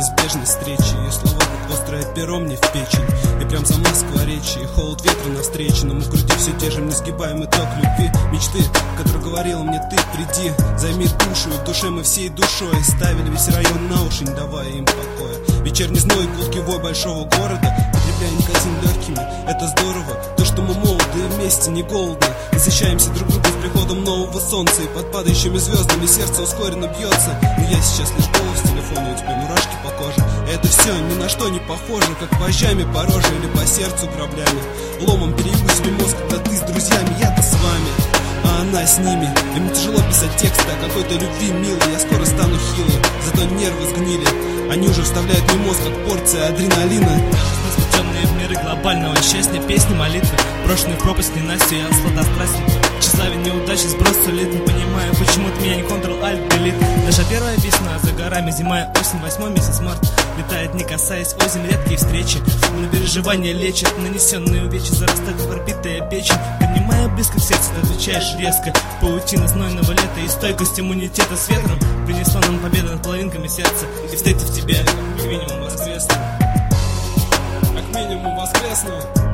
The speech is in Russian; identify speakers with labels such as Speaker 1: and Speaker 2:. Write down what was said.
Speaker 1: неизбежной встречи. Ее слова как острое перо мне в печень, и прям за Москва речи, и холод ветра навстречу. Но мы крутим все те же несгибаемый ток любви, мечты, который говорила мне: ты приди, займи душу. И в душе мы всей душой ставили весь район на уши, не давая им покоя. Вечерний зной, гулкий вой большого города, потребляя никотин легкими, это здорово. То, что мы молоды и вместе не голодны, насыщаемся друг другом с приходом нового солнца. И под падающими звездами сердце ускоренно бьется. Но я сейчас лишь голос в телефоне, у тебя мурашки по коже. Это все ни на что не похоже, как вожжами по роже или по сердцу граблями. Ломом переебу себе мозг, когда ты с друзьями, я-то с вами, а она с ними. Им тяжело писать тексты о какой-то любви милой. Я скоро стану хилым, зато нервы сгнили. Они уже вставляют в мой мозг, как порция адреналина.
Speaker 2: Сплетенные в миры глобального счастья, песни, молитвы, брошенные в пропасть ненастью, я сладострастен. Тщеславие неудачи, сброс солид, не понимаю, почему от меня не Ctrl-Alt-Delete. Наша первая весна, за горами зима и осень, 8 месяц март. Летает, не касаясь озим, редкие встречи. Но переживания лечат, нанесенные увечья зарастают в орбитая печень. Поднимая близко к сердцу, ты отвечаешь резко. Паутина знойного лета и стойкость иммунитета с ветром принесла нам победу над половинками сердца. И встретив тебя, как минимум воскресну.
Speaker 1: Как минимум воскресну.